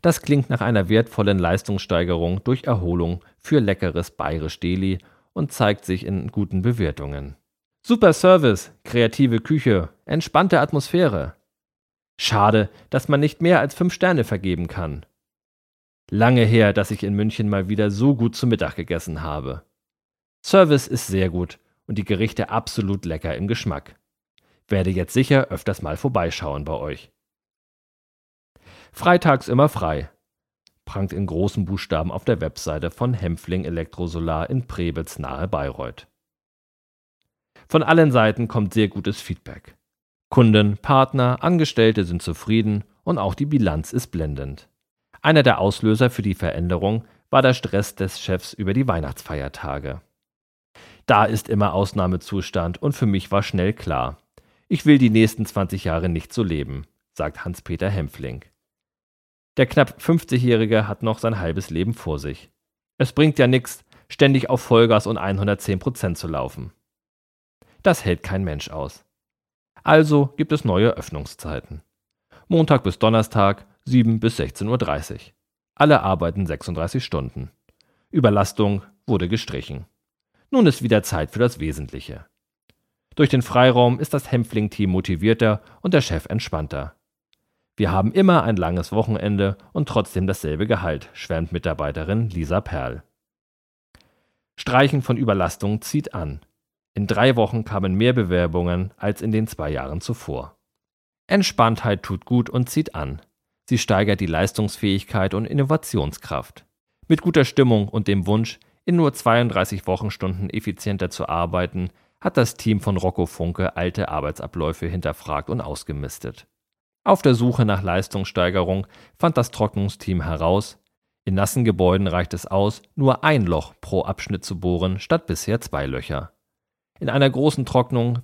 Das klingt nach einer wertvollen Leistungssteigerung durch Erholung für leckeres Bayerisch Deli und zeigt sich in guten Bewertungen. Super Service, kreative Küche, entspannte Atmosphäre. Schade, dass man nicht mehr als 5 Sterne vergeben kann. Lange her, dass ich in München mal wieder so gut zu Mittag gegessen habe. Service ist sehr gut und die Gerichte absolut lecker im Geschmack. Werde jetzt sicher öfters mal vorbeischauen bei euch. Freitags immer frei, prangt in großen Buchstaben auf der Webseite von Hempfling Elektrosolar in Prebitz nahe Bayreuth. Von allen Seiten kommt sehr gutes Feedback. Kunden, Partner, Angestellte sind zufrieden und auch die Bilanz ist blendend. Einer der Auslöser für die Veränderung war der Stress des Chefs über die Weihnachtsfeiertage. Da ist immer Ausnahmezustand und für mich war schnell klar, ich will die nächsten 20 Jahre nicht so leben, sagt Hans-Peter Hempfling. Der knapp 50-Jährige hat noch sein halbes Leben vor sich. Es bringt ja nichts, ständig auf Vollgas und 110% zu laufen. Das hält kein Mensch aus. Also gibt es neue Öffnungszeiten. Montag bis Donnerstag, 7 bis 16:30 Uhr. Alle arbeiten 36 Stunden. Überlastung wurde gestrichen. Nun ist wieder Zeit für das Wesentliche. Durch den Freiraum ist das Hempfling-Team motivierter und der Chef entspannter. Wir haben immer ein langes Wochenende und trotzdem dasselbe Gehalt, schwärmt Mitarbeiterin Lisa Perl. Streichen von Überlastung zieht an. In 3 Wochen kamen mehr Bewerbungen als in den 2 Jahren zuvor. Entspanntheit tut gut und zieht an. Sie steigert die Leistungsfähigkeit und Innovationskraft. Mit guter Stimmung und dem Wunsch, in nur 32 Wochenstunden effizienter zu arbeiten, hat das Team von Rocco Funke alte Arbeitsabläufe hinterfragt und ausgemistet. Auf der Suche nach Leistungssteigerung fand das Trocknungsteam heraus, in nassen Gebäuden reicht es aus, nur ein Loch pro Abschnitt zu bohren, statt bisher 2 Löcher. In einer großen Trocknung